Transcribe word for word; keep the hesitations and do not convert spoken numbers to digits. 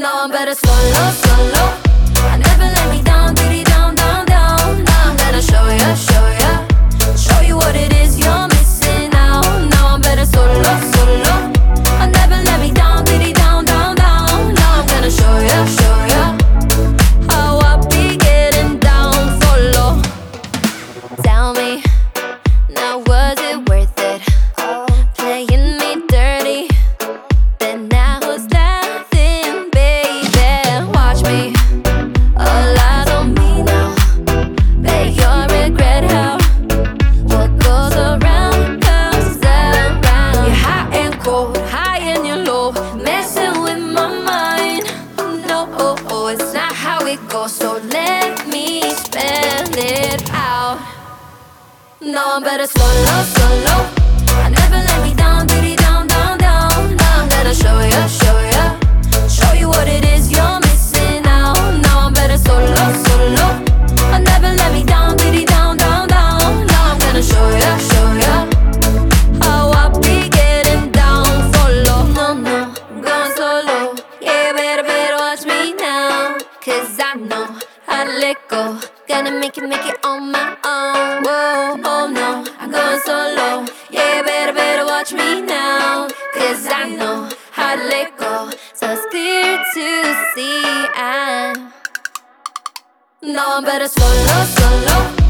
No, I'm better slow, low, slow, low. I never let me down, diddy down, down, down. Now I'm gonna show ya, show ya, show you what it is you're missing out. Now I'm better solo, solo. I never let me down, diddy down, down, down. Now I'm gonna show ya, show ya how I be getting down for low. Tell me, now was it worth it? Playing me dirty, then now who's laughing, baby? Watch me, all eyes on me now. Bet you'll regret how what goes around comes around. You're hot and cold, high and you're low, messing with my mind. No, oh, oh, it's not how it goes, so let me spell it out. No, I'm better slow, low, slow, low. I never let me down, diddy down, down, down. Now I'm gonna show ya, show ya, show you what it is you're missing out. Now I'm better solo, solo. I never let me down, diddy down, down, down. Now I'm gonna show ya, show ya how I be getting down for low. No, no, I'm going solo. Yeah, better, better watch me now, cause I know how to let go. Gonna make it, make it on my own. Whoa, oh no, I'm going solo. Yeah, better, better watch me now, cause I know how to let go. So it's clear to see I know I'm better solo, solo.